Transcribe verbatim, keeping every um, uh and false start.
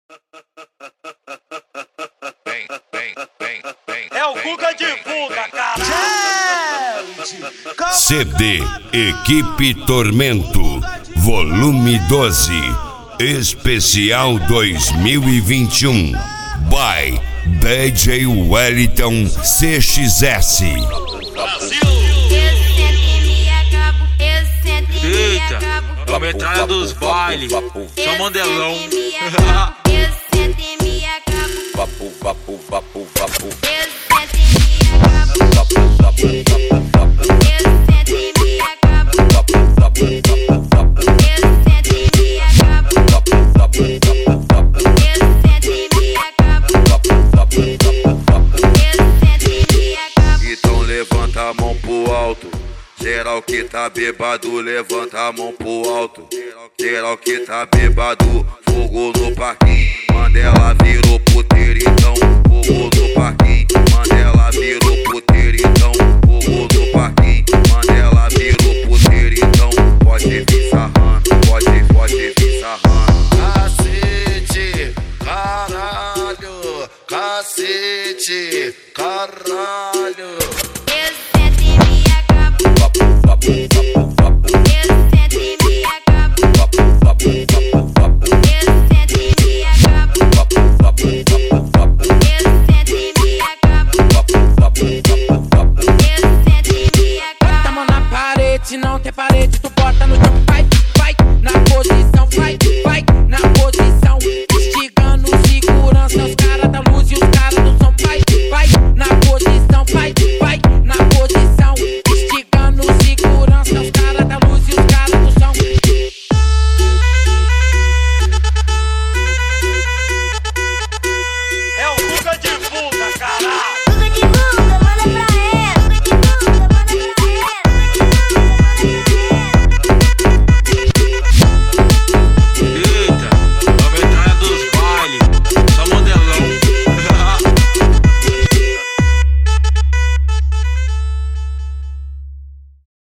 Vem, vem, vem, vem. É o Guga divulga, cara. C D Equipe Tormento, volume doze, especial dois mil e vinte e um, by D J Wellington C X S. Eita, é a metralha dos bailes, só mandelão. Eu sento e me acabo. Vapo, vapo, vapo, vapo. Eu sento e me acabo. Eu sento e me acabo. Eu sento e me acabo. Eu sento e me acabo. Eu sento e me acabo. Então levanta a mão pro alto. Geral que tá bêbado, levanta a mão pro alto. Geral que tá bêbado, fogo no parquinho. Mandela